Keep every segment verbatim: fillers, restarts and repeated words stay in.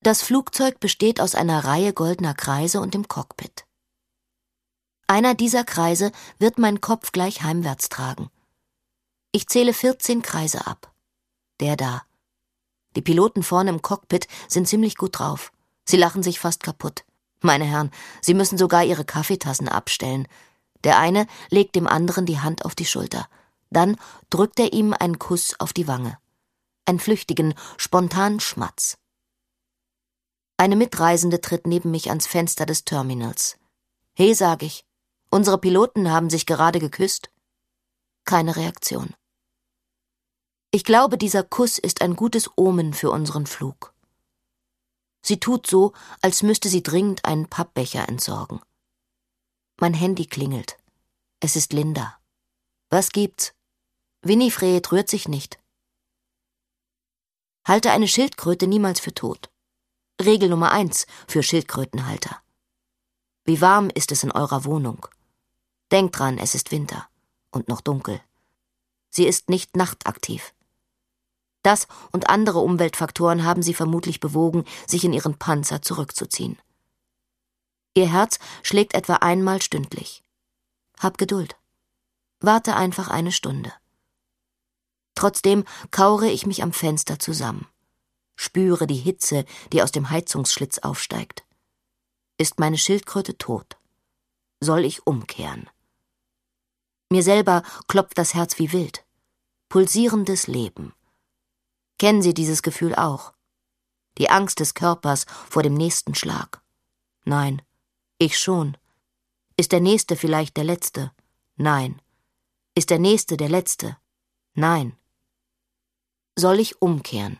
Das Flugzeug besteht aus einer Reihe goldener Kreise und dem Cockpit. Einer dieser Kreise wird meinen Kopf gleich heimwärts tragen. Ich zähle vierzehn Kreise ab. Der da. Die Piloten vorne im Cockpit sind ziemlich gut drauf. Sie lachen sich fast kaputt. Meine Herren, sie müssen sogar ihre Kaffeetassen abstellen. Der eine legt dem anderen die Hand auf die Schulter. Dann drückt er ihm einen Kuss auf die Wange. Einen flüchtigen, spontanen Schmatz. Eine Mitreisende tritt neben mich ans Fenster des Terminals. »He«, sag ich, »unsere Piloten haben sich gerade geküsst.« Keine Reaktion. Ich glaube, dieser Kuss ist ein gutes Omen für unseren Flug. Sie tut so, als müsste sie dringend einen Pappbecher entsorgen. Mein Handy klingelt. Es ist Linda. »Was gibt's?« »Winifred rührt sich nicht.« Halte eine Schildkröte niemals für tot. Regel Nummer eins für Schildkrötenhalter. Wie warm ist es in eurer Wohnung? Denkt dran, es ist Winter und noch dunkel. Sie ist nicht nachtaktiv. Das und andere Umweltfaktoren haben sie vermutlich bewogen, sich in ihren Panzer zurückzuziehen. Ihr Herz schlägt etwa einmal stündlich. Hab Geduld. Warte einfach eine Stunde. Trotzdem kauere ich mich am Fenster zusammen. Spüre die Hitze, die aus dem Heizungsschlitz aufsteigt. Ist meine Schildkröte tot? Soll ich umkehren? Mir selber klopft das Herz wie wild. Pulsierendes Leben. Kennen Sie dieses Gefühl auch? Die Angst des Körpers vor dem nächsten Schlag? Nein, ich schon. Ist der Nächste vielleicht der Letzte? Nein. Ist der Nächste der Letzte? Nein. Soll ich umkehren?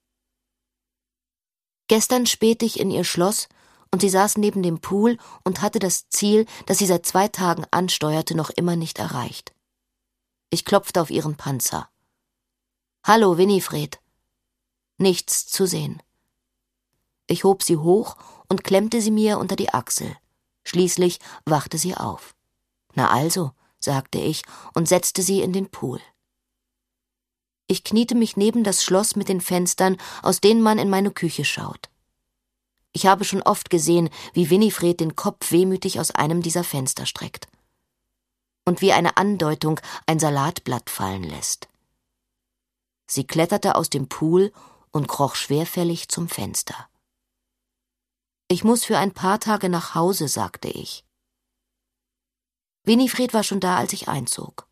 Gestern spähte ich in ihr Schloss und sie saß neben dem Pool und hatte das Ziel, das sie seit zwei Tagen ansteuerte, noch immer nicht erreicht. Ich klopfte auf ihren Panzer. »Hallo, Winifred.« Nichts zu sehen. Ich hob sie hoch und klemmte sie mir unter die Achsel. Schließlich wachte sie auf. »Na also«, sagte ich und setzte sie in den Pool. Ich kniete mich neben das Schloss mit den Fenstern, aus denen man in meine Küche schaut. Ich habe schon oft gesehen, wie Winifred den Kopf wehmütig aus einem dieser Fenster streckt und wie eine Andeutung ein Salatblatt fallen lässt. Sie kletterte aus dem Pool und kroch schwerfällig zum Fenster. »Ich muss für ein paar Tage nach Hause«, sagte ich. Winifred war schon da, als ich einzog.